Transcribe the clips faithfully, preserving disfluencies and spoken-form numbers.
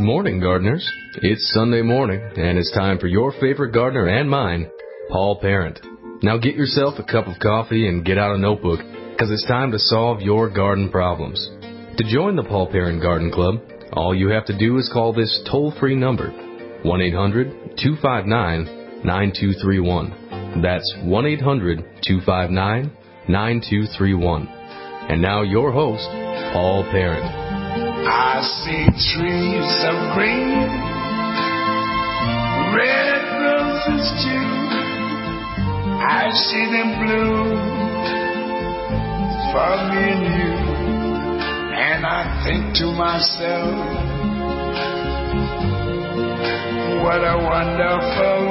morning, gardeners. It's Sunday morning, and it's time for your favorite gardener and mine, Paul Parent. Now get yourself a cup of coffee and get out a notebook, because it's time to solve your garden problems. To join the Paul Parent Garden Club, all you have to do is call this toll-free number, one eight hundred two five nine nine two three one. That's one eight hundred two five nine nine two three one. And now your host, Paul Parent. I see trees of green, red roses too. I see them bloom for me and you. And I think to myself, what a wonderful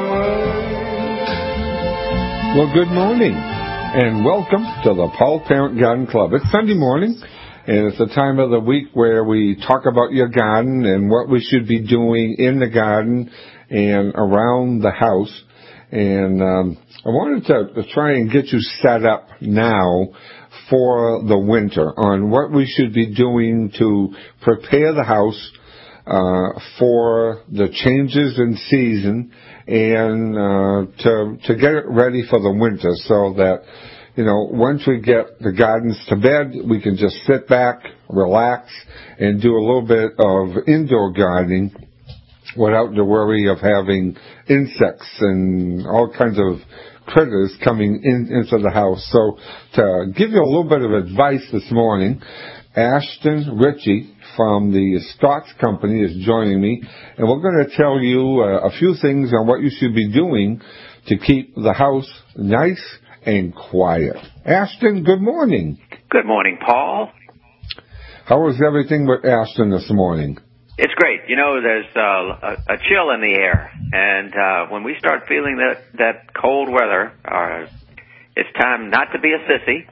world. Well, good morning, and welcome to the Paul Parent Garden Club. It's Sunday morning. And it's the time of the week where we talk about your garden and what we should be doing in the garden and around the house. And um, I wanted to, to try and get you set up now for the winter on what we should be doing to prepare the house uh, for the changes in season and uh, to to get it ready for the winter so that, you know, once we get the gardens to bed, we can just sit back, relax, and do a little bit of indoor gardening without the worry of having insects and all kinds of critters coming in into the house. So to give you a little bit of advice this morning, Ashton Ritchie from the Scott's Company is joining me, and we're going to tell you uh, a few things on what you should be doing to keep the house nice and quiet. Ashton, good morning. Good morning, Paul. How was everything with Ashton this morning? It's great. You know, there's uh, a, a chill in the air, and uh, when we start feeling that, that cold weather, uh, it's time not to be a sissy.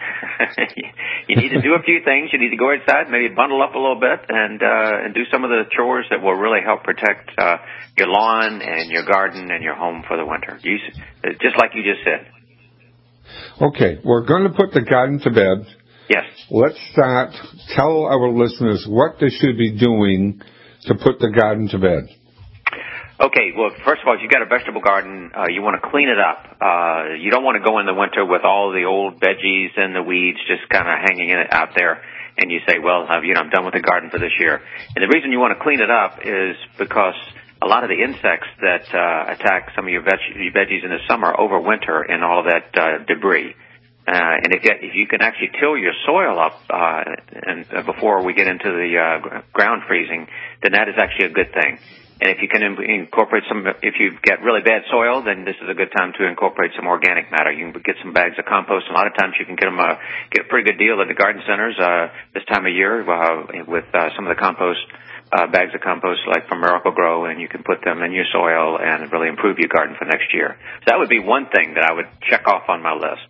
You need to do a few things. You need to go outside, maybe bundle up a little bit, and uh, and do some of the chores that will really help protect uh, your lawn and your garden and your home for the winter. You, just like you just said. Okay, we're going to put the garden to bed. Yes. Let's start. Tell our listeners what they should be doing to put the garden to bed. Okay, well, first of all, if you've got a vegetable garden, uh, you want to clean it up. Uh, you don't want to go in the winter with all the old veggies and the weeds just kind of hanging in it out there, and you say, well, uh, you know, I'm done with the garden for this year. And the reason you want to clean it up is because a lot of the insects that uh, attack some of your veg- veggies in the summer overwinter in all of that uh, debris. Uh, and if you, if you can actually till your soil up uh, and uh, before we get into the uh, ground freezing, then that is actually a good thing. And if you can incorporate some, if you've got really bad soil, then this is a good time to incorporate some organic matter. You can get some bags of compost. A lot of times you can get them a, get a pretty good deal at the garden centers uh, this time of year uh, with uh, some of the compost. Uh, bags of compost like from Miracle Grow, and you can put them in your soil and really improve your garden for next year. So that would be one thing that I would check off on my list.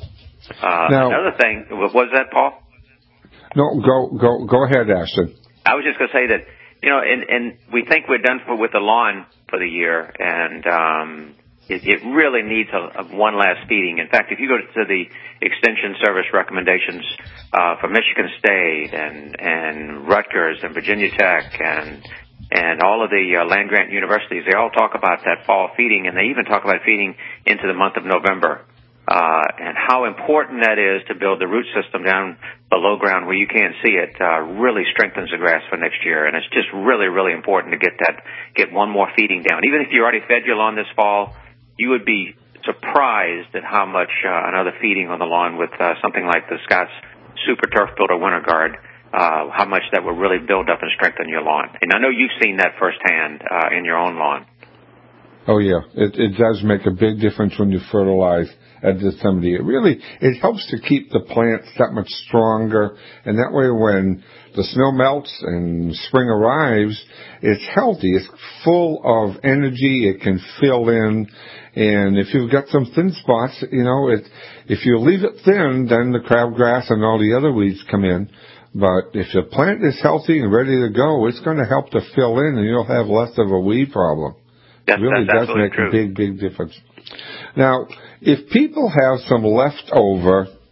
Uh, now, another thing, what was that, Paul? No, go go go ahead, Ashton. I was just going to say that, you know, and, and we think we're done for, with the lawn for the year, and um, it, it really needs a, a one last feeding. In fact, if you go to the Extension Service recommendations uh, for Michigan State and, and Rutgers and Virginia Tech and and all of the uh, land-grant universities, they all talk about that fall feeding, and they even talk about feeding into the month of November. Uh, and how important that is to build the root system down below ground where you can't see it, uh, really strengthens the grass for next year. And it's just really, really important to get that, get one more feeding down. Even if you already fed your lawn this fall, you would be surprised at how much uh, another feeding on the lawn with uh, something like the Scott's Super Turf Builder Winter Guard, uh, how much that will really build up and strengthen your lawn. And I know you've seen that firsthand uh, in your own lawn. Oh, yeah. It, it does make a big difference when you fertilize at this time of the year. Really, it helps to keep the plants that much stronger, and that way when the snow melts and spring arrives, it's healthy. It's full of energy. It can fill in, and if you've got some thin spots, you know, it, if you leave it thin, then the crabgrass and all the other weeds come in. But if the plant is healthy and ready to go, it's going to help to fill in, and you'll have less of a weed problem. Yes, it really does make true. a big, big difference. Now, if people have some leftover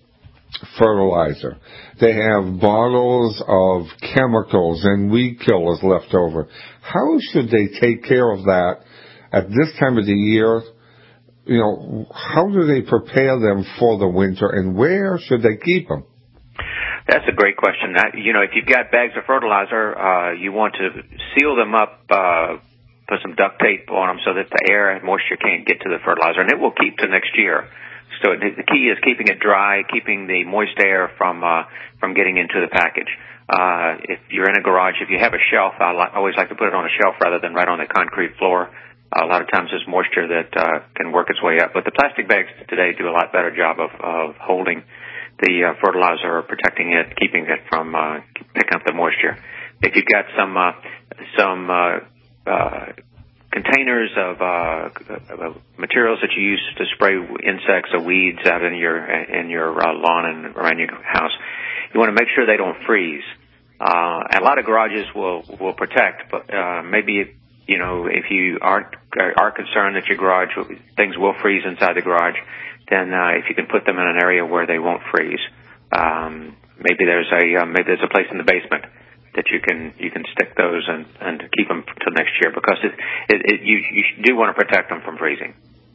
fertilizer. They have bottles of chemicals and weed killers left over. How should they take care of that at this time of the year? You know, how do they prepare them for the winter, and where should they keep them? That's a great question. You know, if you've got bags of fertilizer, uh, you want to seal them up, uh, put some duct tape on them so that the air and moisture can't get to the fertilizer, and it will keep to next year. So the key is keeping it dry, keeping the moist air from uh, from getting into the package. Uh, if you're in a garage, if you have a shelf, I li- always like to put it on a shelf rather than right on the concrete floor. Uh, a lot of times there's moisture that uh, can work its way up, but the plastic bags today do a lot better job of, of holding the uh, fertilizer, or protecting it, keeping it from uh, picking up the moisture. If you've got some uh, some uh, uh, containers of uh, materials that you use to spray insects or weeds out in your in your uh, lawn and around your house, you want to make sure they don't freeze. Uh, a lot of garages will will protect, but uh, maybe you know if you aren't are concerned that your garage things will freeze inside the garage, then uh, if you can put them in an area where they won't freeze, um, maybe there's a uh, maybe there's a place in the basement that you can you can stick those and and keep them till next year, because it, it, it you you do want to protect them from freezing.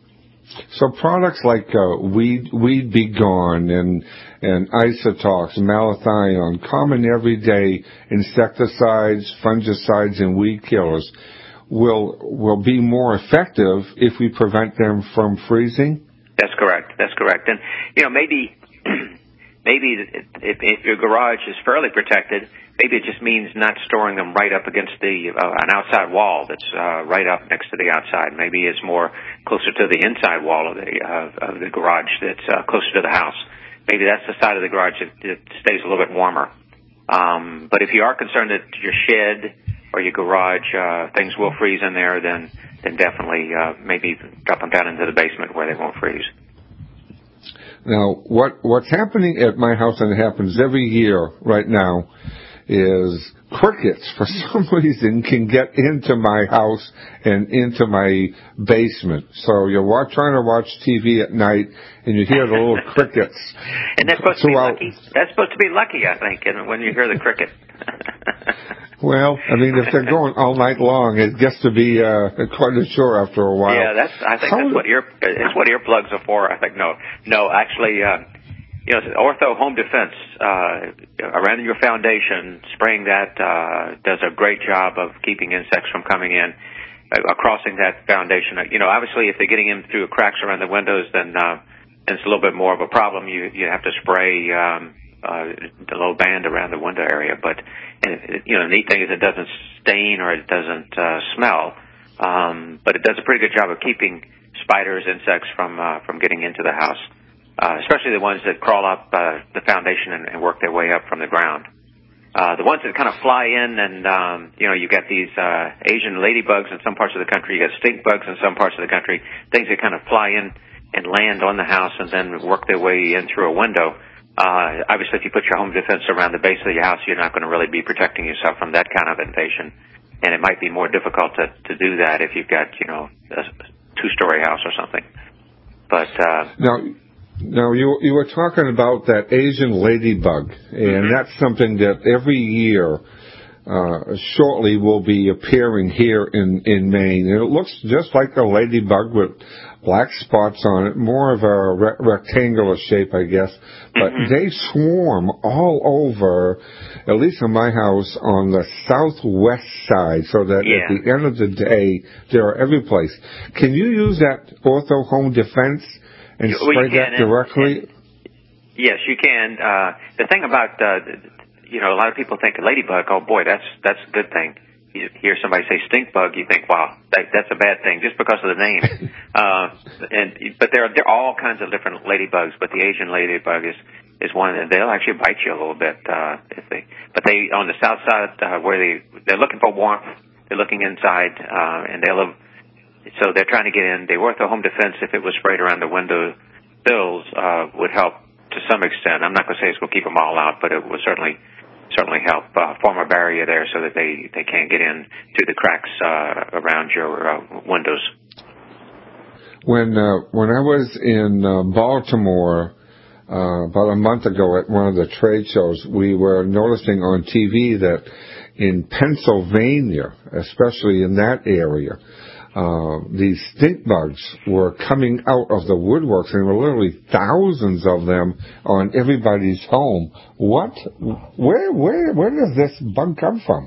So products like uh, Weed Weed Be Gone and and Isotox, Malathion, common everyday insecticides, fungicides, and weed killers will will be more effective if we prevent them from freezing. That's correct. That's correct. And you know maybe maybe if, if your garage is fairly protected, maybe it just means not storing them right up against the uh, an outside wall that's uh, right up next to the outside. Maybe it's more closer to the inside wall of the uh, of the garage that's uh, closer to the house. Maybe that's the side of the garage that, that stays a little bit warmer. Um, but if you are concerned that your shed or your garage uh, things will freeze in there, then then definitely uh, maybe drop them down into the basement where they won't freeze. Now, what what's happening at my house, and it happens every year right now, is crickets, for some reason, can get into my house and into my basement. So you're watch, trying to watch T V at night, and you hear the little crickets. And that's supposed to be lucky. That's supposed to be lucky, I think, when you hear the cricket. Well, I mean, if they're going all night long, it gets to be uh, quite a chore after a while. Yeah, that's. I think How that's what ear. It's what earplugs are for. I think no, no, actually. Uh, You know, Ortho Home Defense, uh, around your foundation, spraying that, uh, does a great job of keeping insects from coming in, uh, crossing that foundation. You know, obviously if they're getting in through cracks around the windows, then, uh, then it's a little bit more of a problem. You, you have to spray, um, uh, the little band around the window area. But, and, you know, the neat thing is it doesn't stain or it doesn't, uh, smell. Um, but it does a pretty good job of keeping spiders, insects from, uh, from getting into the house. Uh, especially the ones that crawl up uh, the foundation and, and work their way up from the ground. Uh, the ones that kind of fly in, and um, you know, you got these uh, Asian ladybugs in some parts of the country. You got stink bugs in some parts of the country. Things that kind of fly in and land on the house and then work their way in through a window. Uh, obviously, if you put your home defense around the base of your house, you're not going to really be protecting yourself from that kind of invasion. And it might be more difficult to, to do that if you've got, you know, a two-story house or something. But uh, now. Now, you you were talking about that Asian ladybug, and mm-hmm. that's something that every year uh, shortly will be appearing here in, in Maine. And it looks just like a ladybug with black spots on it, more of a re- rectangular shape, I guess. But mm-hmm. they swarm all over, at least in my house, on the southwest side, so that yeah. at the end of the day, they're every place. Can you use that Ortho Home Defense and well, spray that directly? And, and, yes, you can. Uh, the thing about, uh, you know, a lot of people think ladybug, oh boy, that's that's a good thing. You hear somebody say stink bug, you think, wow, that, that's a bad thing, just because of the name. uh, and but there are, there are all kinds of different ladybugs, but the Asian ladybug is is one that they'll actually bite you a little bit uh, if they. But they on the south side uh, where they they're looking for warmth, they're looking inside, uh, and they live. So they're trying to get in. The Ortho Home Defense, if it was sprayed around the window sills, uh, would help to some extent. I'm not going to say it's going to keep them all out, but it would certainly certainly help uh, form a barrier there so that they, they can't get in through the cracks uh, around your uh, windows. When uh, when I was in uh, Baltimore uh, about a month ago at one of the trade shows, we were noticing on T V that in Pennsylvania, especially in that area, uh, these stink bugs were coming out of the woodworks, and there were literally thousands of them on everybody's home. What, where, where, where does this bug come from?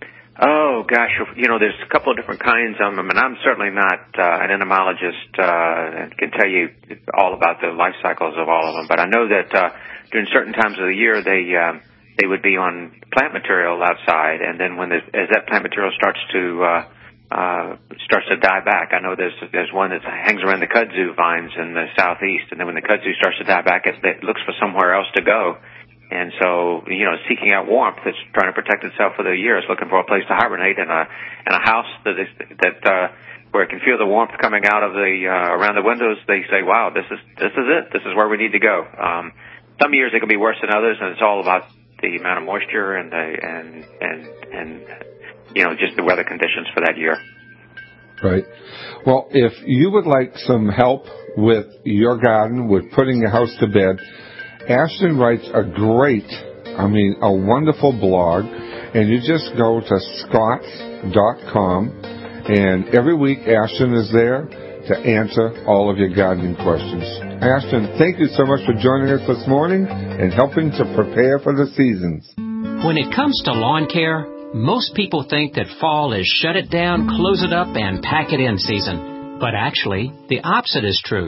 Oh, gosh, you know, there's a couple of different kinds of them, and I'm certainly not uh, an entomologist uh, and can tell you all about the life cycles of all of them, but I know that uh, during certain times of the year they uh, they would be on plant material outside, and then when the, as that plant material starts to uh, uh, starts to die back, I know there's there's one that hangs around the kudzu vines in the southeast, and then when the kudzu starts to die back, it, it looks for somewhere else to go. And so, you know, seeking out warmth, it's trying to protect itself for the year. It's looking for a place to hibernate in a in a house that is that uh, where it can feel the warmth coming out of the uh, around the windows. They say, "Wow, this is this is it. This is where we need to go." Um, some years it can be worse than others, and it's all about the amount of moisture and the and and and you know just the weather conditions for that year. Right. Well, if you would like some help with your garden, with putting your house to bed, Ashton writes a great, I mean, a wonderful blog, and you just go to scotts dot com, and every week Ashton is there to answer all of your gardening questions. Ashton, thank you so much for joining us this morning and helping to prepare for the seasons. When it comes to lawn care, most people think that fall is shut it down, close it up, and pack it in season. But actually, the opposite is true.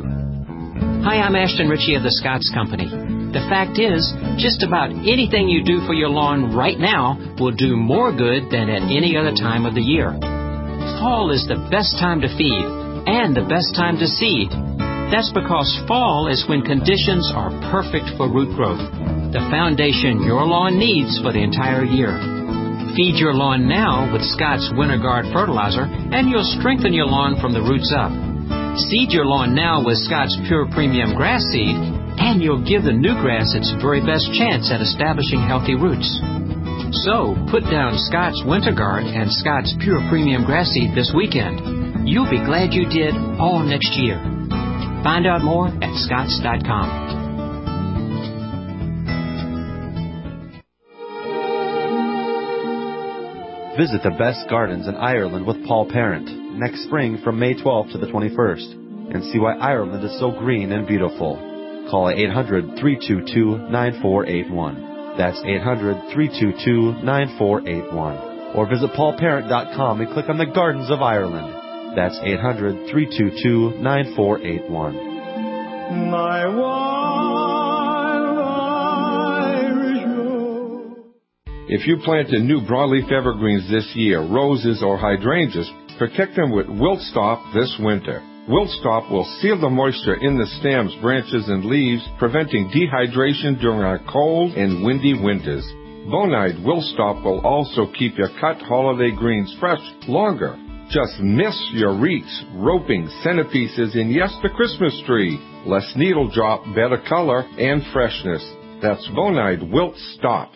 Hi, I'm Ashton Ritchie of the Scotts Company. The fact is, just about anything you do for your lawn right now will do more good than at any other time of the year. Fall is the best time to feed and the best time to seed. That's because fall is when conditions are perfect for root growth, the foundation your lawn needs for the entire year. Feed your lawn now with Scotts Winter Guard fertilizer, and you'll strengthen your lawn from the roots up. Seed your lawn now with Scotts Pure Premium Grass Seed, and you'll give the new grass its very best chance at establishing healthy roots. So, put down Scotts Winter Guard and Scotts Pure Premium Grass Seed this weekend. You'll be glad you did all next year. Find out more at scotts dot com. Visit the best gardens in Ireland with Paul Parent next spring from May twelfth to the twenty-first and see why Ireland is so green and beautiful. Call eight hundred, three two two, nine four eight one. That's eight hundred, three two two, nine four eight one. Or visit paul parent dot com and click on the Gardens of Ireland. That's eight hundred, three two two, nine four eight one. My wild Irish rose. If you planted new broadleaf evergreens this year, roses or hydrangeas, protect them with Wilt Stop this winter. Wilt Stop will seal the moisture in the stems, branches, and leaves, preventing dehydration during our cold and windy winters. Bonide Wilt Stop will also keep your cut holiday greens fresh longer. Just miss your wreaths, roping, centerpieces, and yes, the Christmas tree. Less needle drop, better color, and freshness. That's Bonide Wilt Stop.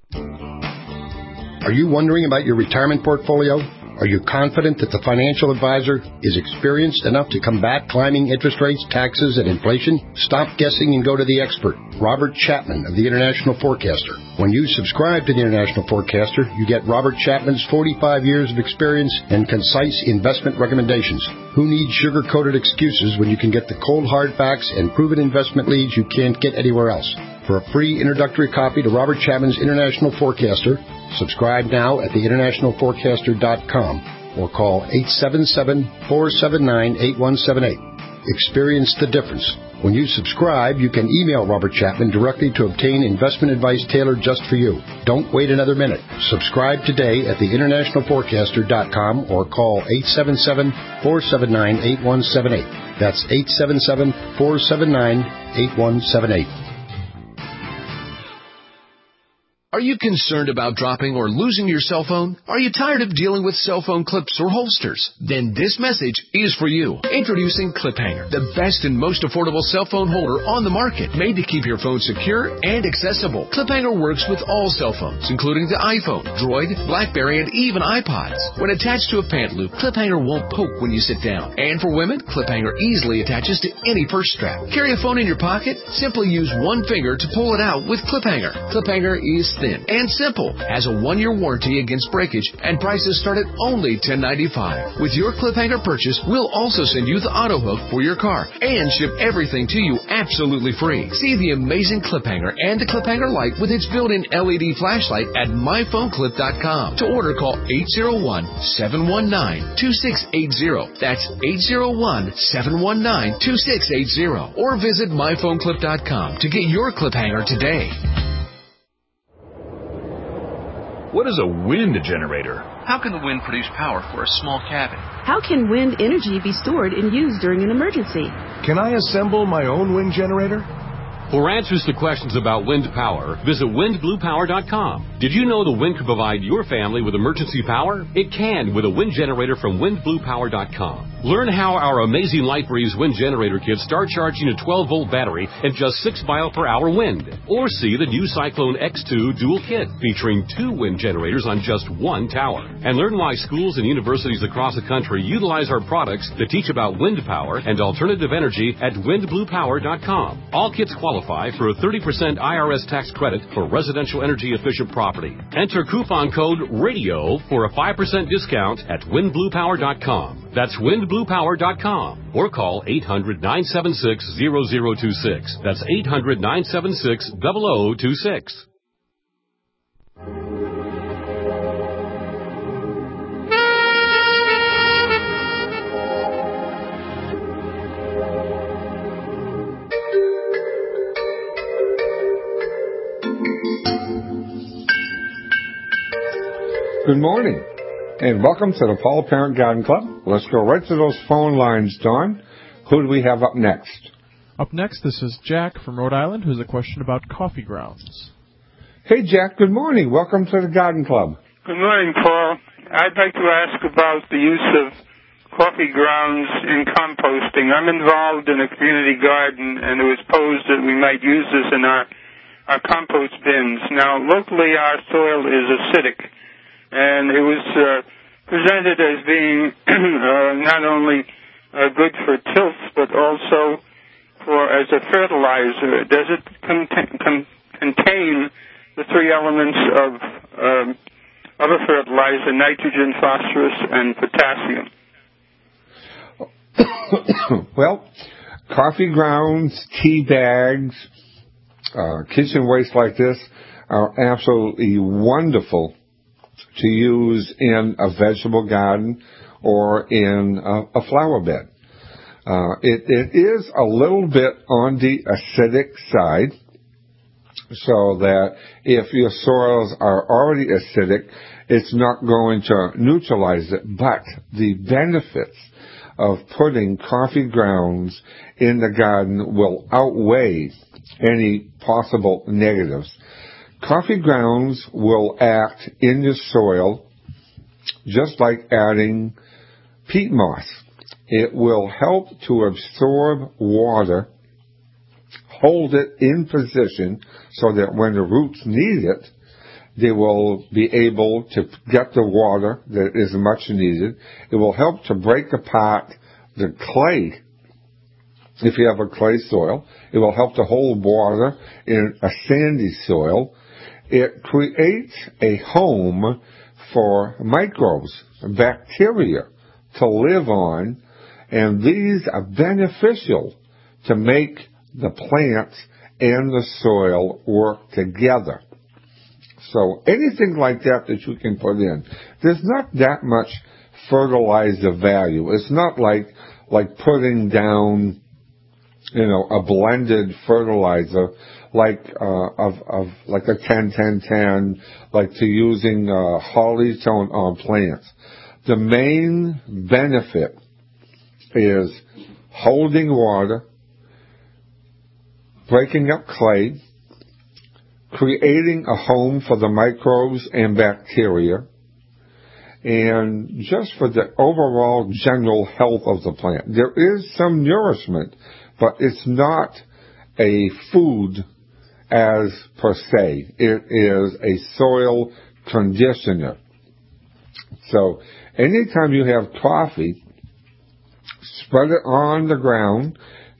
Are you wondering about your retirement portfolio? Are you confident that the financial advisor is experienced enough to combat climbing interest rates, taxes, and inflation? Stop guessing and go to the expert, Robert Chapman of the International Forecaster. When you subscribe to the International Forecaster, you get Robert Chapman's forty-five years of experience and concise investment recommendations. Who needs sugar-coated excuses when you can get the cold hard facts and proven investment leads you can't get anywhere else? For a free introductory copy to Robert Chapman's International Forecaster, subscribe now at the international forecaster dot com or call eight seven seven, four seven nine, eight one seven eight. Experience the difference. When you subscribe, you can email Robert Chapman directly to obtain investment advice tailored just for you. Don't wait another minute. Subscribe today at the international forecaster dot com or call eight seven seven, four seven nine, eight one seven eight. That's eight seven seven, four seven nine, eight one seven eight. Are you concerned about dropping or losing your cell phone? Are you tired of dealing with cell phone clips or holsters? Then this message is for you. Introducing Clip Hanger, the best and most affordable cell phone holder on the market, made to keep your phone secure and accessible. Clip Hanger works with all cell phones, including the iPhone, Droid, BlackBerry, and even iPods. When attached to a pant loop, Clip Hanger won't poke when you sit down. And for women, Clip Hanger easily attaches to any purse strap. Carry a phone in your pocket? Simply use one finger to pull it out with Clip Hanger. Clip Hanger is thin and simple, has a one-year warranty against breakage, and prices start at only ten ninety-five. With your Clip Hanger purchase, we'll also send you the auto hook for your car and ship everything to you absolutely free. See the amazing Clip Hanger and the Clip Hanger Lite with its built-in L E D flashlight at my phone clip dot com. To order, call eight zero one, seven one nine, two six eight zero. That's eight zero one, seven one nine, two six eight zero. Or visit my phone clip dot com to get your Clip Hanger today. What is a wind generator? How can the wind produce power for a small cabin? How can wind energy be stored and used during an emergency? Can I assemble my own wind generator? For answers to questions about wind power, visit wind blue power dot com. Did you know the wind can provide your family with emergency power? It can with a wind generator from wind blue power dot com. Learn how our amazing LightBreeze wind generator kits start charging a twelve volt battery in just six mile per hour wind. Or see the new Cyclone X two dual kit featuring two wind generators on just one tower. And learn why schools and universities across the country utilize our products to teach about wind power and alternative energy at wind blue power dot com. All kits qualify for a thirty percent I R S tax credit for residential energy efficient property. Enter coupon code RADIO for a five percent discount at wind blue power dot com. That's wind blue power dot com. Or call eight hundred, nine seven six, zero zero two six. That's eight hundred, nine seven six, zero zero two six. Good morning, and welcome to the Paul Parent Garden Club. Let's go right to those phone lines, Don. Who do we have up next? Up next, this is Jack from Rhode Island, who has a question about coffee grounds. Hey, Jack, good morning. Welcome to the Garden Club. Good morning, Paul. I'd like to ask about the use of coffee grounds in composting. I'm involved in a community garden, and it was posed that we might use this in our, our compost bins. Now, locally, our soil is acidic. And it was uh, presented as being uh, not only uh, good for tilth, but also for as a fertilizer. Does it contain, con- contain the three elements of um, of a fertilizer: nitrogen, phosphorus, and potassium? Well, coffee grounds, tea bags, uh, kitchen waste like this are absolutely wonderful to use in a vegetable garden or in a, a flower bed. Uh, it, it is a little bit on the acidic side, so that if your soils are already acidic, it's not going to neutralize it. But the benefits of putting coffee grounds in the garden will outweigh any possible negatives. Coffee grounds will act in the soil just like adding peat moss. It will help to absorb water, hold it in position so that when the roots need it, they will be able to get the water that is much needed. It will help to break apart the clay. If you have a clay soil, it will help to hold water in a sandy soil. It creates a home for microbes, bacteria to live on, and these are beneficial to make the plants and the soil work together. So anything like that that you can put in, there's not that much fertilizer value. It's not like like putting down, you know, a blended fertilizer like uh, of of like a ten ten ten, like to using uh, hollies on, on plants. The main benefit is holding water, breaking up clay, creating a home for the microbes and bacteria, and just for the overall general health of the plant. There is some nourishment, but it's not a food as per se. It is a soil conditioner. So anytime you have coffee, spread it on the ground,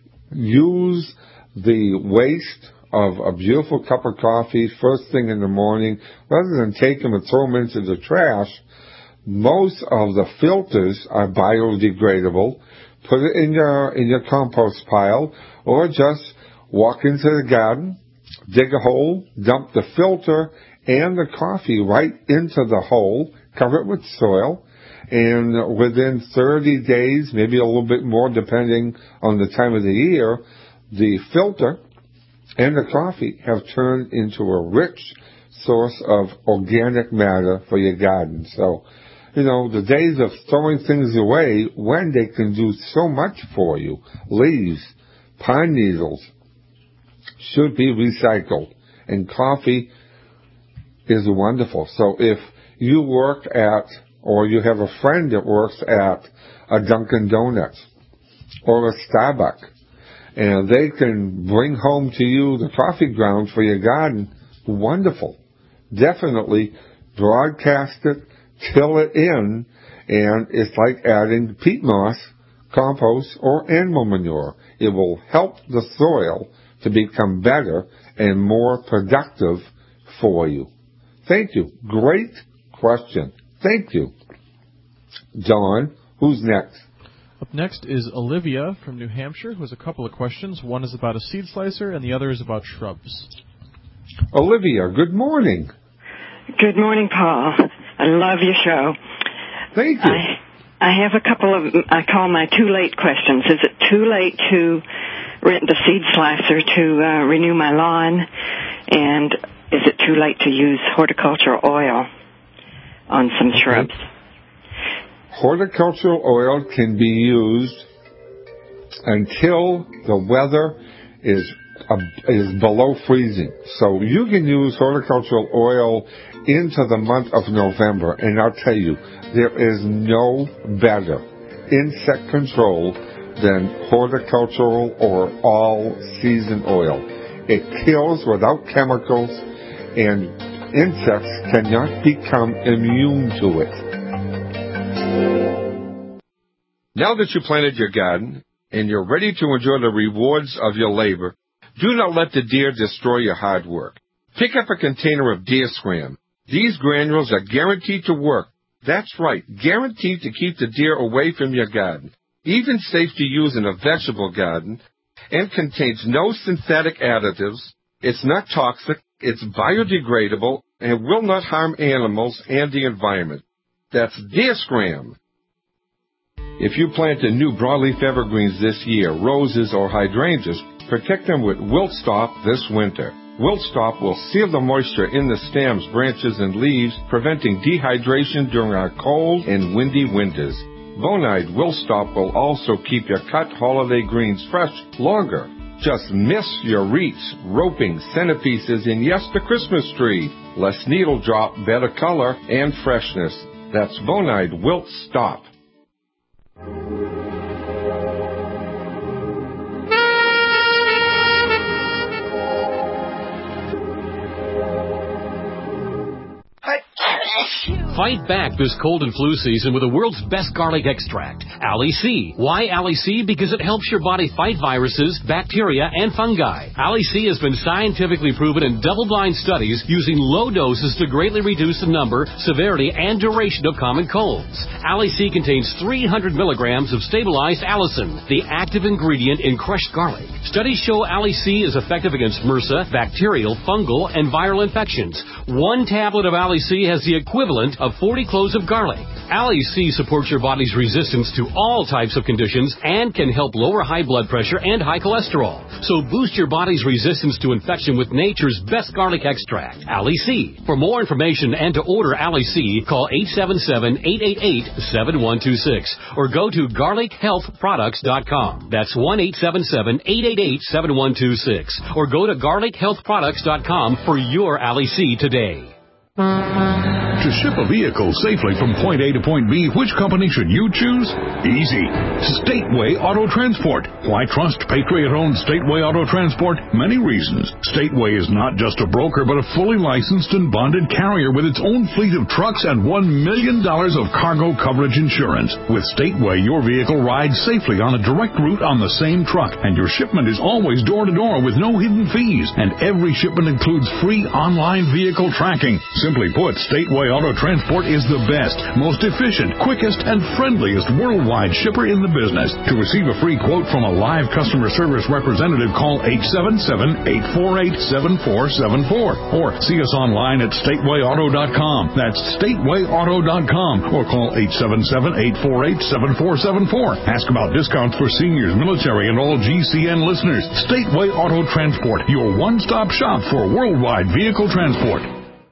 use the waste of a beautiful cup of coffee first thing in the morning, rather than take them and throw them into the trash. Most of the filters are biodegradable. Put it in your in your compost pile, or just walk into the garden, dig a hole, dump the filter and the coffee right into the hole, cover it with soil, and within thirty days, maybe a little bit more depending on the time of the year, the filter and the coffee have turned into a rich source of organic matter for your garden. So, you know, the days of throwing things away when they can do so much for you, leaves, pine needles, should be recycled. And coffee is wonderful. So if you work at, or you have a friend that works at a Dunkin' Donuts or a Starbucks, and they can bring home to you the coffee grounds for your garden, wonderful. Definitely broadcast it, till it in, and it's like adding peat moss, compost, or animal manure. It will help the soil to become better and more productive for you. Thank you. Great question. Thank you. John, who's next? Up next is Olivia from New Hampshire, who has a couple of questions. One is about a seed slicer, and the other is about shrubs. Olivia, good morning. Good morning, Paul. I love your show. Thank you. I, I have a couple of, I call my too late questions. Is it too late to rent a seed slicer to uh, renew my lawn? And is it too late to use horticultural oil on some okay. shrubs? Horticultural oil can be used until the weather is uh, is below freezing. So you can use horticultural oil into the month of November, and I'll tell you, there is no better insect control than horticultural or all-season oil. It kills without chemicals, and insects cannot become immune to it. Now that you planted your garden and you're ready to enjoy the rewards of your labor, do not let the deer destroy your hard work. Pick up a container of Deer Scram. These granules are guaranteed to work. That's right, guaranteed to keep the deer away from your garden. Even safe to use in a vegetable garden, and contains no synthetic additives. It's not toxic, it's biodegradable, and will not harm animals and the environment. That's Deer Scram. If you planted new broadleaf evergreens this year, roses or hydrangeas, protect them with Wilt Stop this winter. Wilt Stop will seal the moisture in the stems, branches, and leaves, preventing dehydration during our cold and windy winters. Bonide Wilt Stop will also keep your cut holiday greens fresh longer. Just miss your wreaths, roping, centerpieces, and yes, the Christmas tree. Less needle drop, better color, and freshness. That's Bonide Wilt Stop. Fight back this cold and flu season with the world's best garlic extract, Ali C. Why Ali C? Because it helps your body fight viruses, bacteria, and fungi. Ali C has been scientifically proven in double-blind studies using low doses to greatly reduce the number, severity, and duration of common colds. Ali C contains three hundred milligrams of stabilized allicin, the active ingredient in crushed garlic. Studies show Ali C is effective against MRSA, bacterial, fungal, and viral infections. One tablet of Ali C has the equivalent of forty cloves of garlic. Ali C supports your body's resistance to all types of conditions and can help lower high blood pressure and high cholesterol. So boost your body's resistance to infection with nature's best garlic extract, Ali C. For more information and to order Ali C, call eight seven seven, eight eight eight, seven one two six or go to garlic health products dot com. That's one eight seven seven, eight eight eight, seven one two six or go to garlic health products dot com for your Ali C today. To ship a vehicle safely from point A to point B, which company should you choose? Easy. Stateway Auto Transport. Why trust Patriot-owned Stateway Auto Transport? Many reasons. Stateway is not just a broker, but a fully licensed and bonded carrier with its own fleet of trucks and one million dollars of cargo coverage insurance. With Stateway, your vehicle rides safely on a direct route on the same truck, and your shipment is always door-to-door with no hidden fees, and every shipment includes free online vehicle tracking. Simply put, Stateway Auto Transport is the best, most efficient, quickest, and friendliest worldwide shipper in the business. To receive a free quote from a live customer service representative, call eight seven seven, eight four eight, seven four seven four or see us online at stateway auto dot com. That's stateway auto dot com or call eight seven seven, eight four eight, seven four seven four. Ask about discounts for seniors, military, and all G C N listeners. Stateway Auto Transport, your one-stop shop for worldwide vehicle transport.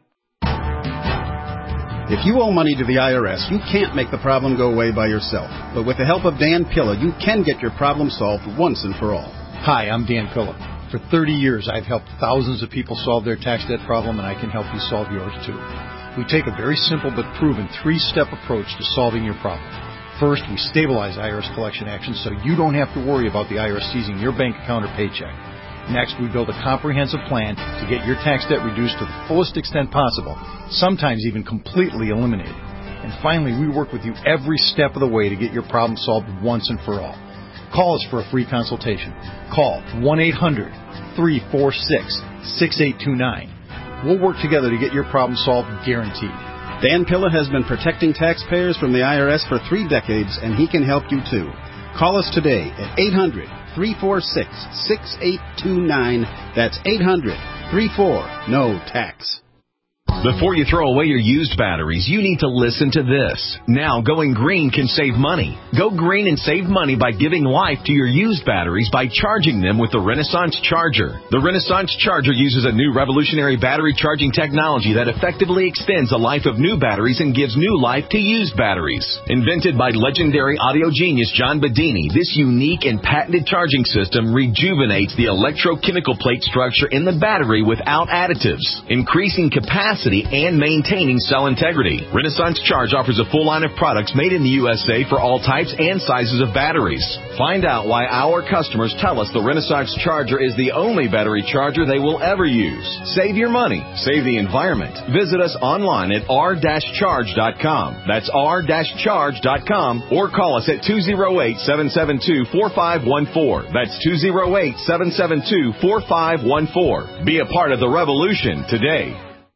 If you owe money to the I R S, you can't make the problem go away by yourself. But with the help of Dan Pilla, you can get your problem solved once and for all. Hi, I'm Dan Pilla. For thirty years, I've helped thousands of people solve their tax debt problem, and I can help you solve yours too. We take a very simple but proven three-step approach to solving your problem. First, we stabilize I R S collection actions so you don't have to worry about the I R S seizing your bank account or paycheck. Next, we build a comprehensive plan to get your tax debt reduced to the fullest extent possible, sometimes even completely eliminated. And finally, we work with you every step of the way to get your problem solved once and for all. Call us for a free consultation. Call one eight hundred, three four six, six eight two nine. We'll work together to get your problem solved, guaranteed. Dan Pilla has been protecting taxpayers from the I R S for three decades, and he can help you too. Call us today at eight hundred, three four six, six eight two nine. That's eight hundred, three four, N O tax. Before you throw away your used batteries, you need to listen to this. Now, going green can save money. Go green and save money by giving life to your used batteries by charging them with the Renaissance Charger. The Renaissance Charger uses a new revolutionary battery charging technology that effectively extends the life of new batteries and gives new life to used batteries. Invented by legendary audio genius John Bedini, this unique and patented charging system rejuvenates the electrochemical plate structure in the battery without additives, increasing capacity and maintaining cell integrity. Renaissance Charge offers a full line of products made in the U S A for all types and sizes of batteries. Find out why our customers tell us the Renaissance Charger is the only battery charger they will ever use. Save your money. Save the environment. Visit us online at r dash charge dot com. That's r dash charge dot com or call us at two oh eight, seven seven two, four five one four. That's two oh eight, seven seven two, four five one four. Be a part of the revolution today.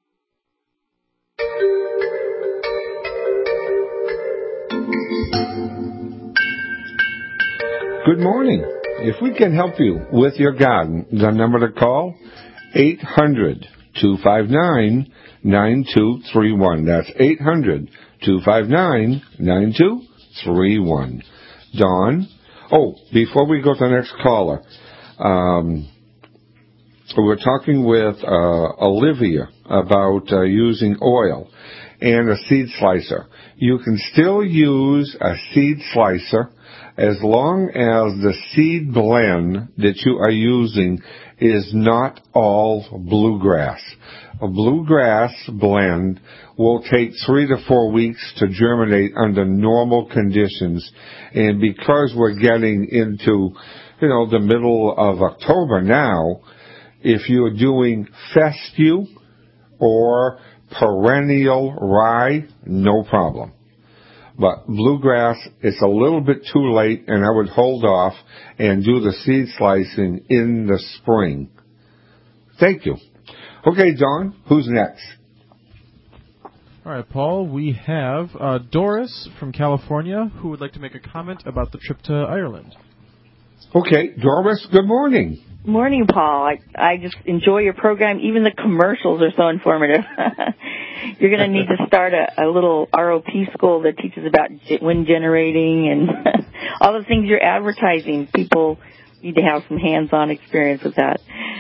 Good morning. If we can help you with your garden, the number to call, eight hundred, two five nine, nine two three one. That's eight hundred, two five nine, nine two three one. Dawn? Oh, before we go to the next caller, um, we're talking with uh, Olivia about uh, using oil and a seed slicer. You can still use a seed slicer as long as the seed blend that you are using is not all bluegrass. A bluegrass blend will take three to four weeks to germinate under normal conditions. And because we're getting into, you know, the middle of October now, if you're doing fescue or perennial rye, no problem. But bluegrass, it's a little bit too late, and I would hold off and do the seed slicing in the spring. Thank you. Okay, Dawn, who's next? All right, Paul, we have uh, Doris from California who would like to make a comment about the trip to Ireland. Okay, Doris, good morning. Morning, Paul. I, I just enjoy your program. Even the commercials are so informative. you're going to need to start a, a little R O P school that teaches about wind generating and all the things you're advertising. People need to have some hands-on experience with that.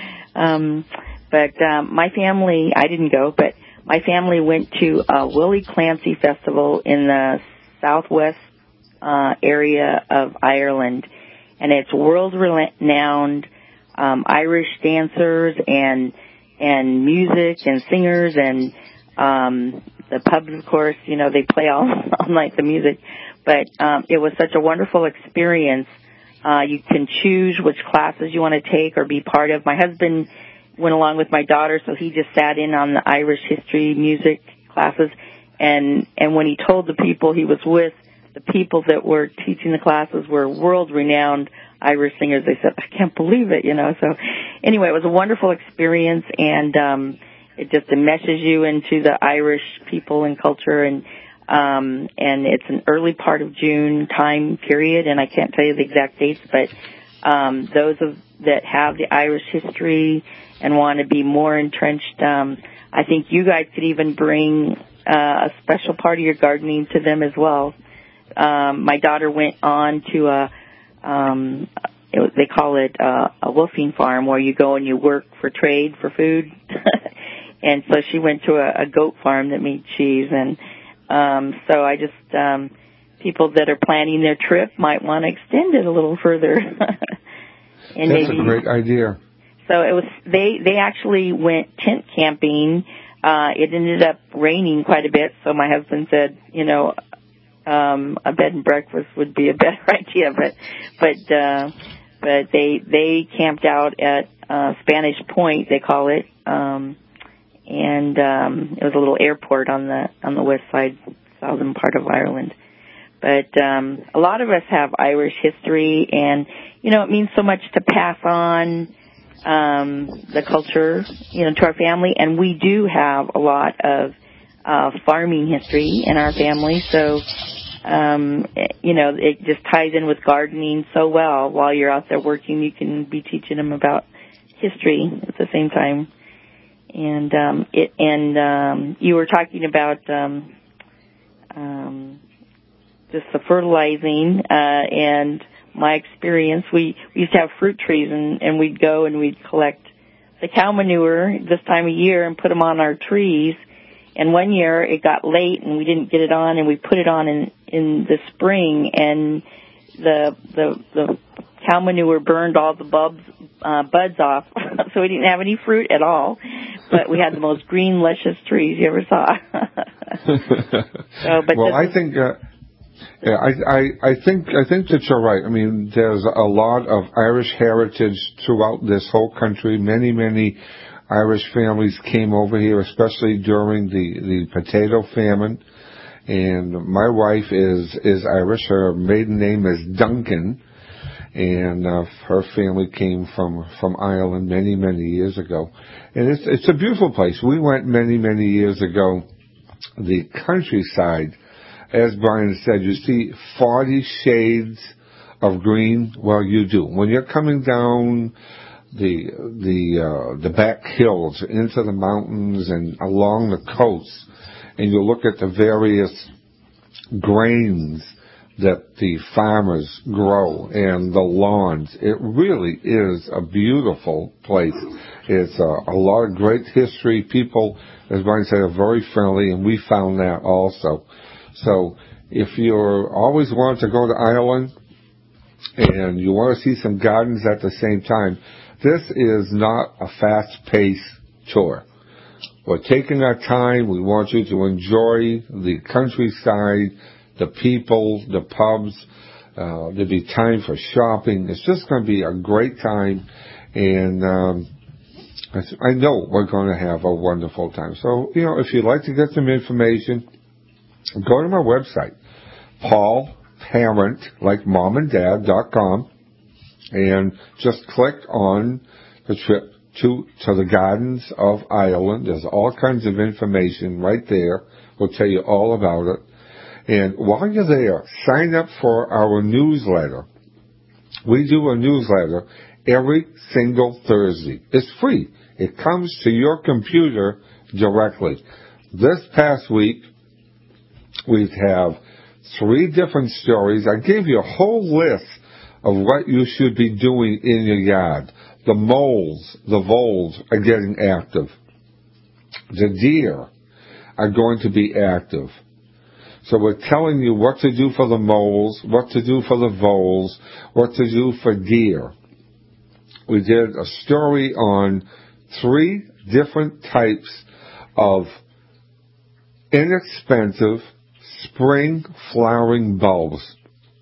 Um, but um, my family, I didn't go, but my family went to a Willie Clancy Festival in the southwest uh, area of Ireland, and it's world-renowned um, Irish dancers and and music and singers and um, the pubs, of course. You know, they play all, all night the music, but um, it was such a wonderful experience. Uh, you can choose which classes you want to take or be part of. My husband went along with my daughter, so he just sat in on the Irish history music classes. And, and when he told the people he was with, the people that were teaching the classes were world-renowned Irish singers. They said, I can't believe it, you know. So anyway, it was a wonderful experience, and um, it just enmeshes you into the Irish people and culture. And um, and it's an early part of June time period, and I can't tell you the exact dates, but um, those of that have the Irish history and want to be more entrenched, um, I think you guys could even bring uh, a special part of your gardening to them as well. Um, my daughter went on to a, um, it, they call it uh, a wolfing farm, where you go and you work for trade for food. And so she went to a, a goat farm that made cheese. And um, so I just, um, people that are planning their trip might want to extend it a little further. And That's maybe, a great idea. So it was, they, they actually went tent camping. Uh, it ended up raining quite a bit, so my husband said, you know, um, a bed and breakfast would be a better idea, but, but, uh, but they, they camped out at, uh, Spanish Point, they call it, um, and, um, it was a little airport on the, on the west side, southern part of Ireland. But, um, a lot of us have Irish history, and, you know, it means so much to pass on, um, the culture, you know, to our family, and we do have a lot of, uh, farming history in our family, so, um, you know, it just ties in with gardening so well. While you're out there working, you can be teaching them about history at the same time. And, um, it, and, um, you were talking about, um, um, just the fertilizing, uh, and my experience, we, we used to have fruit trees, and, and we'd go and we'd collect the cow manure this time of year and put them on our trees. And one year it got late and we didn't get it on, and we put it on in, in the spring, and the, the, the cow manure burned all the bulbs, uh, buds off. So we didn't have any fruit at all, but we had the most green, luscious trees you ever saw. so, but well, I think, uh, Yeah, I, I, I think I think that you're right. I mean, there's a lot of Irish heritage throughout this whole country. Many, many Irish families came over here, especially during the, the potato famine. And my wife is, is Irish. Her maiden name is Duncan. And uh, her family came from, from Ireland many, many years ago. And it's, it's a beautiful place. We went many, many years ago. The countryside, as Brian said, you see forty shades of green. Well, you do. When you're coming down the the uh, the back hills into the mountains and along the coast, and you look at the various grains that the farmers grow and the lawns, it really is a beautiful place. It's a, a lot of great history. People, as Brian said, are very friendly, and we found that also. So if you're always want to go to Ireland and you want to see some gardens at the same time, this is not a fast-paced tour. We're taking our time. We want you to enjoy the countryside, the people, the pubs. Uh, there'll be time for shopping. It's just going to be a great time, and um, I know we're going to have a wonderful time. So, you know, if you'd like to get some information, go to my website, paul parent, like mom and dad, dot com, and just click on the trip to, to the Gardens of Ireland. There's all kinds of information right there. We'll tell you all about it. And while you're there, sign up for our newsletter. We do a newsletter every single Thursday. It's free. It comes to your computer directly. this past week, we have three different stories. I gave you a whole list of what you should be doing in your yard. The moles, the voles are getting active. The deer are going to be active. So we're telling you what to do for the moles, what to do for the voles, what to do for deer. We did a story on three different types of inexpensive spring flowering bulbs.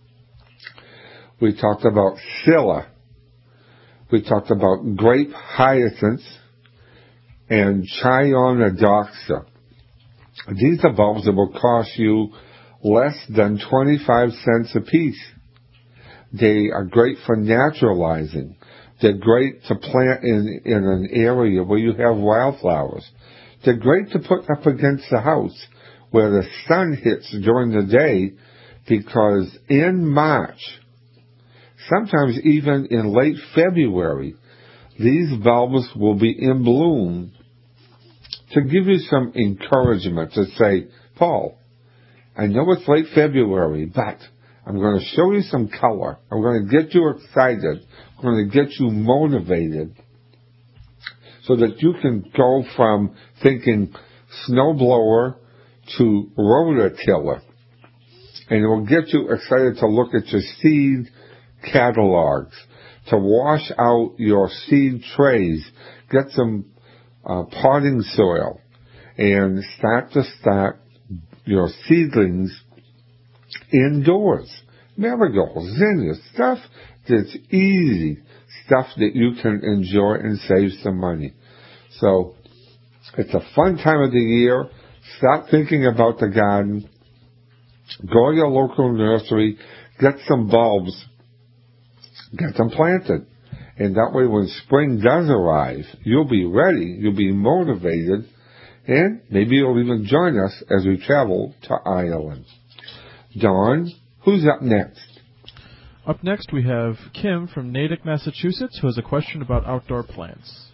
We talked about scilla. We talked about grape hyacinths and Chionodoxa. These are bulbs that will cost you less than twenty-five cents a piece. They are great for naturalizing. They're great to plant in, in an area where you have wildflowers. They're great to put up against the house where the sun hits during the day, because in March, sometimes even in late February, these bulbs will be in bloom to give you some encouragement to say, Paul, I know it's late February, but I'm going to show you some color. I'm going to get you excited. I'm going to get you motivated so that you can go from thinking snowblower to rototiller. And it will get you excited to look at your seed catalogs, to wash out your seed trays, get some uh, potting soil, and start to start your seedlings indoors. Marigolds, zinnias, stuff that's easy, stuff that you can enjoy and save some money. So it's a fun time of the year. Stop thinking about the garden. Go to your local nursery, get some bulbs, get them planted. And that way when spring does arrive, you'll be ready, you'll be motivated, and maybe you'll even join us as we travel to Ireland. Dawn, who's up next? Up next we have Kim from Natick, Massachusetts, who has a question about outdoor plants.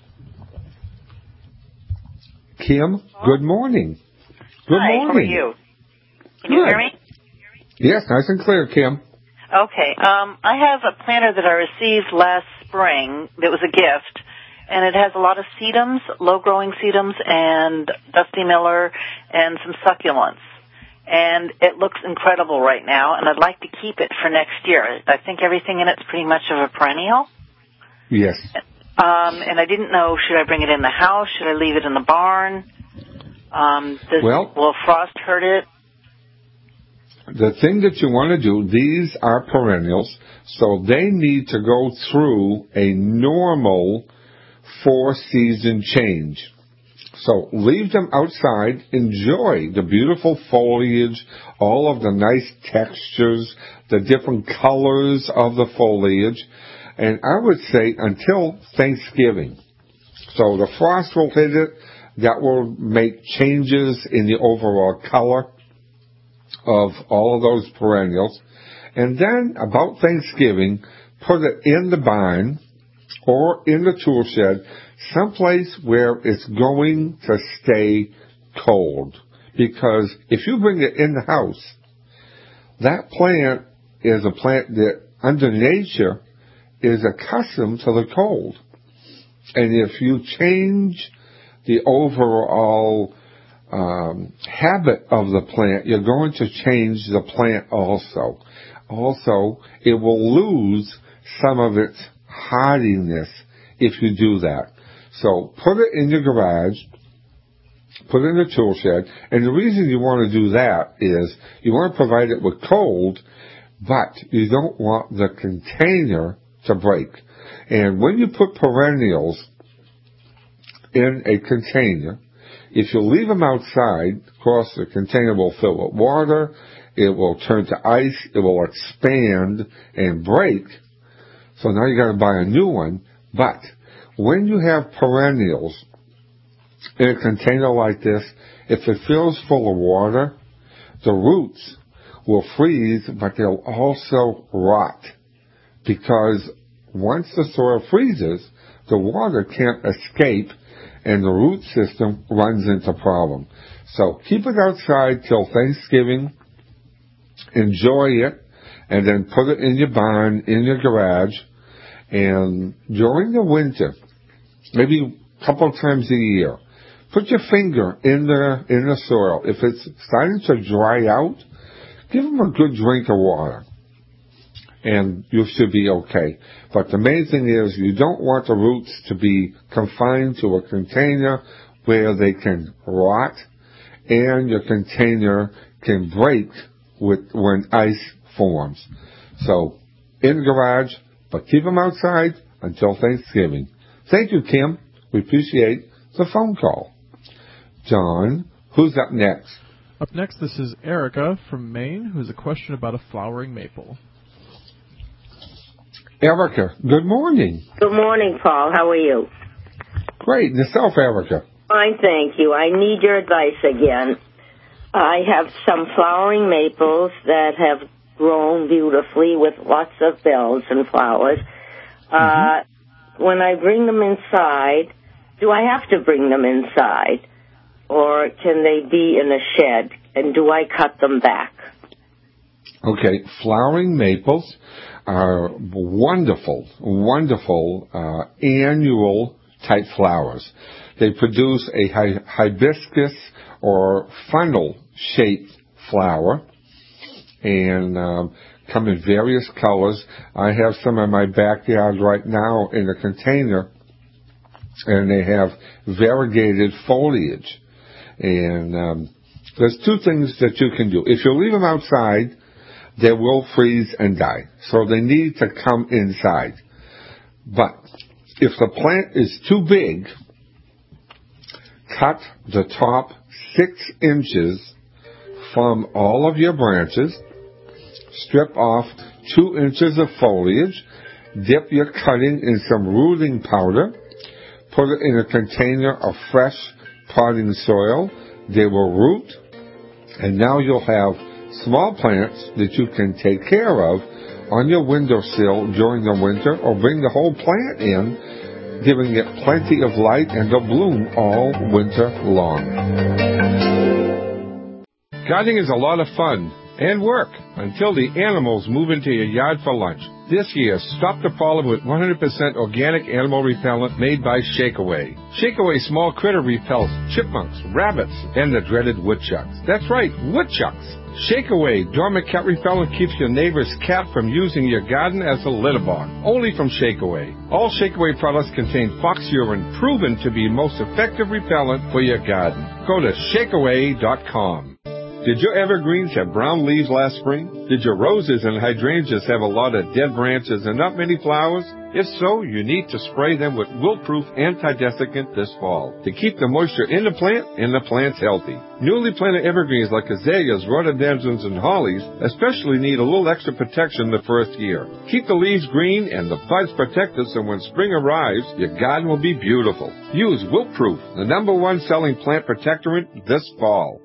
Kim, good morning. Good Hi, morning. how are you? Can Good. you hear me? Yes, nice and clear, Kim. Okay. Um, I have a planter that I received last spring that was a gift, and it has a lot of sedums, low-growing sedums, and Dusty Miller, and some succulents. And it looks incredible right now, and I'd like to keep it for next year. I think everything in it's pretty much of a perennial. Yes. Um, and I didn't know, should I bring it in the house? Should I leave it in the barn? Um, does, well, will frost hurt it? The thing that you want to do, these are perennials, so they need to go through a normal four-season change. So leave them outside, enjoy the beautiful foliage, all of the nice textures, the different colors of the foliage, and I would say until Thanksgiving. So the frost will hit it, that will make changes in the overall color of all of those perennials. And then about Thanksgiving, put it in the barn or in the tool shed, someplace where it's going to stay cold. Because if you bring it in the house, that plant is a plant that under nature is accustomed to the cold. And if you change the overall um, habit of the plant, you're going to change the plant also. Also, it will lose some of its hardiness if you do that. So put it in your garage, put it in the tool shed, and the reason you want to do that is you want to provide it with cold, but you don't want the container to break. And when you put perennials in a container, if you leave them outside, of course the container will fill with water, it will turn to ice, it will expand and break, so now you got to buy a new one. But when you have perennials in a container like this, if it fills full of water, the roots will freeze, but they'll also rot, because once the soil freezes, the water can't escape and the root system runs into problem. So keep it outside till Thanksgiving. Enjoy it, and then put it in your barn, in your garage. And during the winter, maybe a couple of times a year, put your finger in the in the soil. If it's starting to dry out, give them a good drink of water, and you should be okay. But the main thing is you don't want the roots to be confined to a container where they can rot, and your container can break with when ice forms. So in the garage, but keep them outside until Thanksgiving. Thank you, Kim. We appreciate the phone call. John, who's up next? Up next, this is Erica from Maine, who has a question about a flowering maple. Erica, good morning. Good morning, Paul. How are you? Great. And yourself, Erica? Fine, thank you. I need your advice again. I have some flowering maples that have grown beautifully with lots of bells and flowers. Mm-hmm. Uh, when I bring them inside, do I have to bring them inside? Or can they be in a shed? And do I cut them back? Okay, flowering maples are wonderful, wonderful uh, annual type flowers. They produce a hi- hibiscus or funnel-shaped flower and um, come in various colors. I have some in my backyard right now in a container, and they have variegated foliage. And um, there's two things that you can do. If you leave them outside, they will freeze and die. So they need to come inside. But if the plant is too big, cut the top six inches from all of your branches, strip off two inches of foliage, dip your cutting in some rooting powder, put it in a container of fresh potting soil. They will root, and now you'll have small plants that you can take care of on your windowsill during the winter, or bring the whole plant in, giving it plenty of light, and they'll bloom all winter long. Gardening is a lot of fun and work until the animals move into your yard for lunch. This year, stop the problem with one hundred percent organic animal repellent made by Shakeaway. Shakeaway small critter repels chipmunks, rabbits, and the dreaded woodchucks. That's right, woodchucks. Shakeaway dormant cat repellent keeps your neighbor's cat from using your garden as a litter box. Only from Shakeaway. All Shakeaway products contain fox urine, proven to be most effective repellent for your garden. Go to shakeaway dot com. Did your evergreens have brown leaves last spring? Did your roses and hydrangeas have a lot of dead branches and not many flowers? If so, you need to spray them with wilt-proof anti-desiccant this fall to keep the moisture in the plant and the plants healthy. Newly planted evergreens like azaleas, rhododendrons, and hollies especially need a little extra protection the first year. Keep the leaves green and the buds protected so when spring arrives, your garden will be beautiful. Use Wilt-Proof, the number one selling plant protectorant this fall.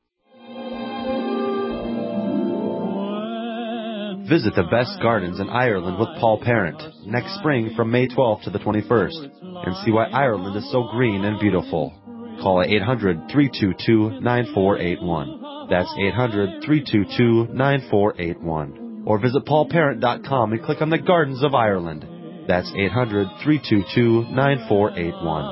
Visit the best gardens in Ireland with Paul Parent next spring from May twelfth to the twenty-first and see why Ireland is so green and beautiful. Call eight hundred, three two two, nine four eight one. That's eight hundred, three two two, nine four eight one. Or visit paul parent dot com and click on the Gardens of Ireland. That's eight hundred, three two two, nine four eight one.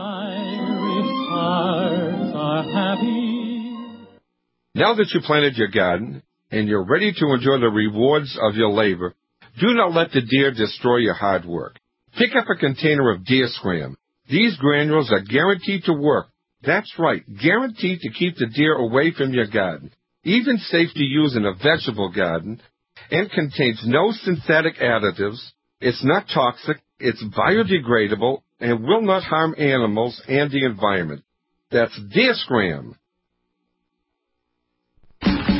Now that you planted your garden, and you're ready to enjoy the rewards of your labor, do not let the deer destroy your hard work. Pick up a container of deer scram. These granules are guaranteed to work. That's right, guaranteed to keep the deer away from your garden. Even safe to use in a vegetable garden, and contains no synthetic additives. It's not toxic, it's biodegradable, and will not harm animals and the environment. That's Deer Scram.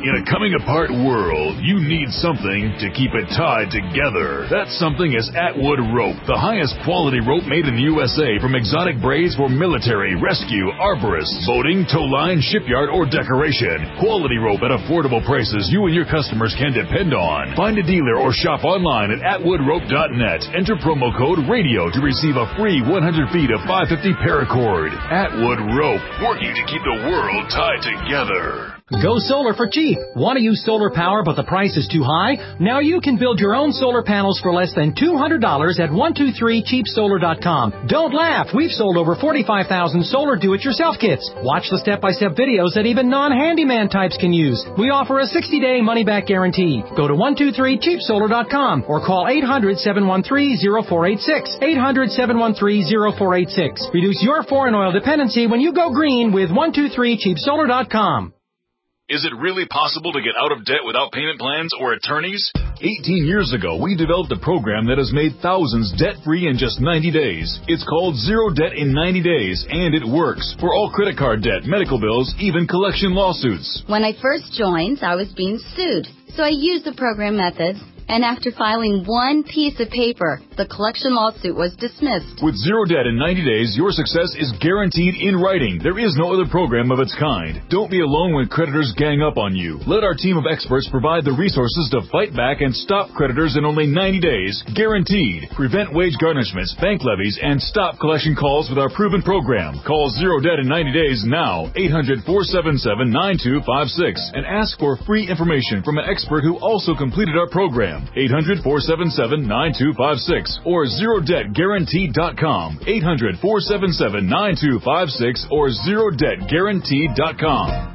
In a coming-apart world, you need something to keep it tied together. That something is Atwood Rope, the highest quality rope made in the U S A from exotic braids for military, rescue, arborists, boating, tow line, shipyard, or decoration. Quality rope at affordable prices you and your customers can depend on. Find a dealer or shop online at atwood rope dot net. Enter promo code RADIO to receive a free one hundred feet of five fifty paracord. Atwood Rope, working to keep the world tied together. Go solar for cheap. Want to use solar power but the price is too high? Now you can build your own solar panels for less than two hundred dollars at one two three cheap solar dot com. Don't laugh. We've sold over forty-five thousand solar do-it-yourself kits. Watch the step-by-step videos that even non-handyman types can use. We offer a sixty-day money-back guarantee. Go to one two three cheap solar dot com or call eight hundred, seven one three, zero four eight six. eight hundred, seven one three, zero four eight six. Reduce your foreign oil dependency when you go green with one two three cheap solar dot com. Is it really possible to get out of debt without payment plans or attorneys? eighteen years ago, we developed a program that has made thousands debt-free in just ninety days. It's called Zero Debt in ninety days, and it works for all credit card debt, medical bills, even collection lawsuits. When I first joined, I was being sued, so I used the program methods. And after filing one piece of paper, the collection lawsuit was dismissed. With Zero Debt in ninety days, your success is guaranteed in writing. There is no other program of its kind. Don't be alone when creditors gang up on you. Let our team of experts provide the resources to fight back and stop creditors in only ninety days, guaranteed. Prevent wage garnishments, bank levies, and stop collection calls with our proven program. Call Zero Debt in ninety days now, eight hundred, four seven seven, nine two five six, and ask for free information from an expert who also completed our program. eight hundred, four seven seven, nine two five six or zero debt guaranteed dot com. eight hundred, four seven seven, nine two five six or zero debt guaranteed dot com.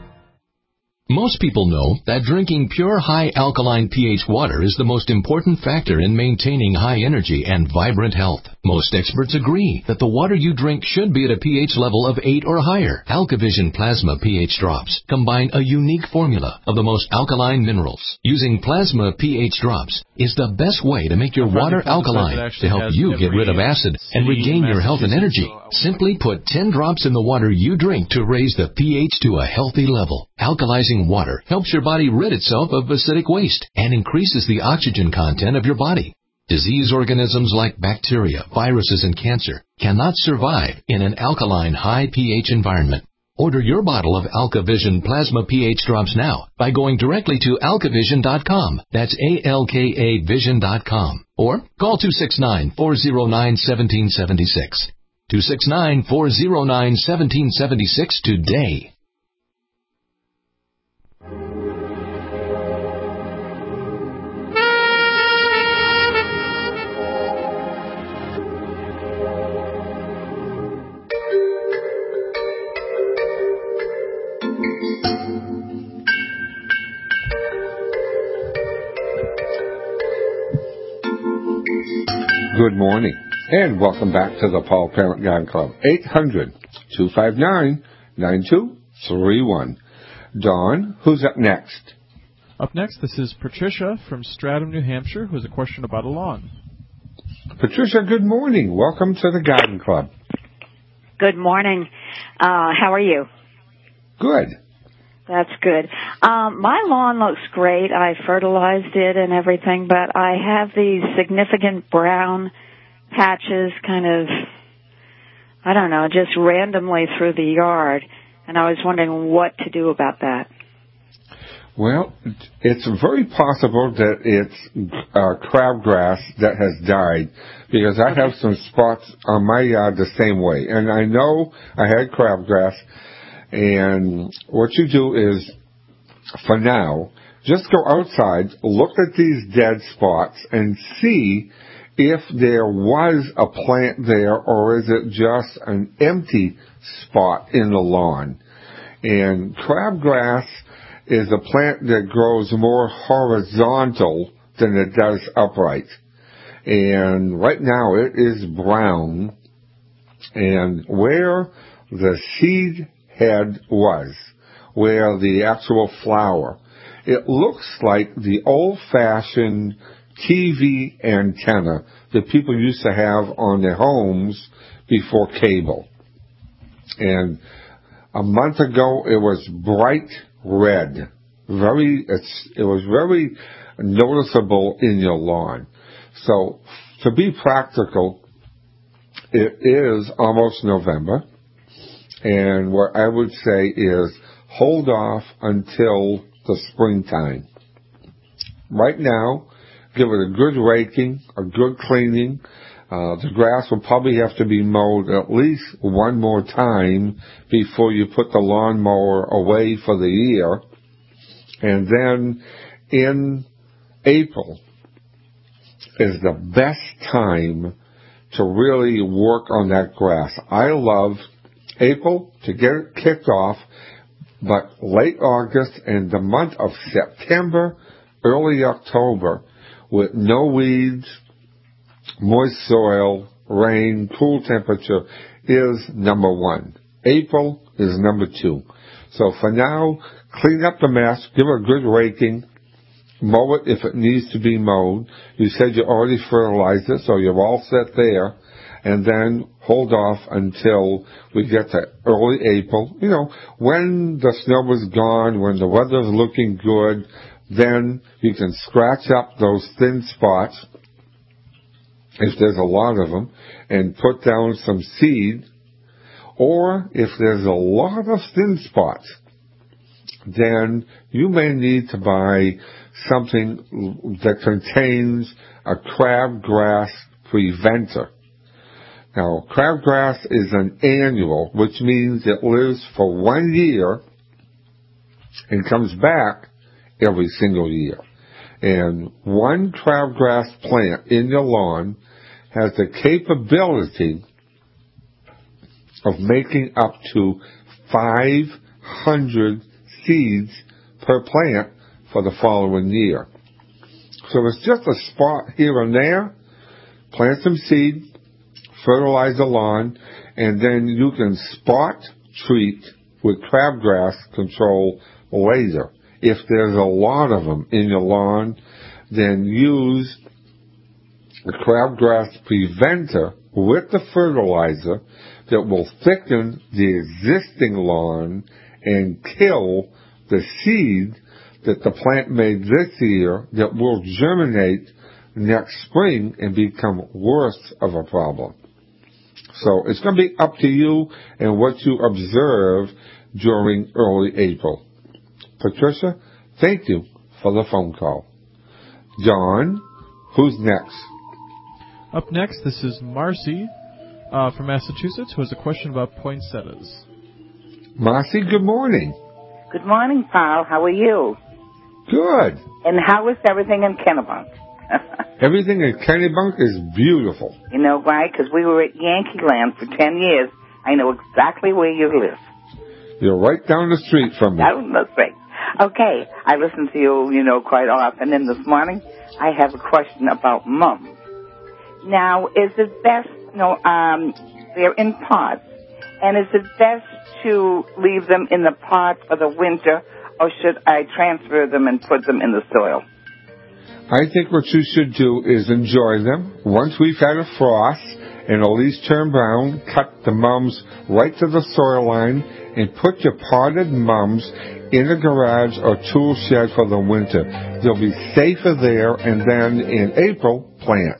Most people know that drinking pure high alkaline pH water is the most important factor in maintaining high energy and vibrant health. Most experts agree that the water you drink should be at a pH level of eight or higher. AlkaVision Plasma pH drops combine a unique formula of the most alkaline minerals. Using Plasma pH drops is the best way to make your water alkaline to help you get rid of acid and regain your health and energy. Simply put ten drops in the water you drink to raise the pH to a healthy level. Alkalizing water helps your body rid itself of acidic waste and increases the oxygen content of your body. Disease organisms like bacteria, viruses, and cancer cannot survive in an alkaline high pH environment. Order your bottle of AlkaVision Plasma pH drops now by going directly to alkavision dot com. That's A L K A vision dot com. Or call two six nine, four zero nine, one seven seven six. two six nine, four zero nine, one seven seven six today. Good morning, and welcome back to the Paul Parent Garden Club. eight hundred, two five nine, nine two three one. Dawn, who's up next? Up next, this is Patricia from Stratham, New Hampshire, who has a question about a lawn. Patricia, good morning. Welcome to the Garden Club. Good morning. Uh, how are you? Good. That's good. Um, my lawn looks great. I fertilized it and everything, but I have these significant brown patches kind of, I don't know, just randomly through the yard, and I was wondering what to do about that. Well, it's very possible that it's uh, crabgrass that has died, because I have some spots on my yard the same way, and I know I had crabgrass. And what you do is, for now, just go outside, look at these dead spots, and see if there was a plant there, or is it just an empty spot in the lawn. And crabgrass is a plant that grows more horizontal than it does upright. And right now it is brown, and where the seed head was, where the actual flower, it looks like the old-fashioned T V antenna that people used to have on their homes before cable. And a month ago, it was bright red, very, it's, it was very noticeable in your lawn. So, to be practical, it is almost November, and what I would say is hold off until the springtime. Right now, give it a good raking, a good cleaning. Uh, the grass will probably have to be mowed at least one more time before you put the lawnmower away for the year. And then in April is the best time to really work on that grass. I love April to get it kicked off, but late August and the month of September, early October, with no weeds, moist soil, rain, cool temperature, is number one. April is number two. So for now, clean up the mess, give it a good raking, mow it if it needs to be mowed. You said you already fertilized it, so you're all set there. And then hold off until we get to early April. You know, when the snow is gone, when the weather's looking good, then you can scratch up those thin spots, if there's a lot of them, and put down some seed. Or if there's a lot of thin spots, then you may need to buy something that contains a crabgrass preventer. Now, crabgrass is an annual, which means it lives for one year and comes back every single year. And one crabgrass plant in your lawn has the capability of making up to five hundred seeds per plant for the following year. So it's just a spot here and there. Plant some seed, fertilize the lawn, and then you can spot treat with crabgrass control later. If there's a lot of them in your lawn, then use the crabgrass preventer with the fertilizer that will thicken the existing lawn and kill the seed that the plant made this year that will germinate next spring and become worse of a problem. So it's going to be up to you and what you observe during early April. Patricia, thank you for the phone call. John, who's next? Up next, this is Marcy uh, from Massachusetts, who has a question about poinsettias. Marcy, good morning. Good morning, Paul. How are you? Good. And how is everything in Kennebunk? Everything in Kennebunk is beautiful. You know why? Because we were at Yankee Land for ten years. I know exactly where you live. You're right down the street from me. Down the street. Okay. I listen to you, you know, quite often. And this morning, I have a question about mums. Now, is it best, you know, um, they're in pots, and is it best to leave them in the pot for the winter, or should I transfer them and put them in the soil? I think what you should do is enjoy them. Once we've had a frost and the leaves turn brown, cut the mums right to the soil line and put your potted mums in a garage or tool shed for the winter. They'll be safer there, and then in April, plant.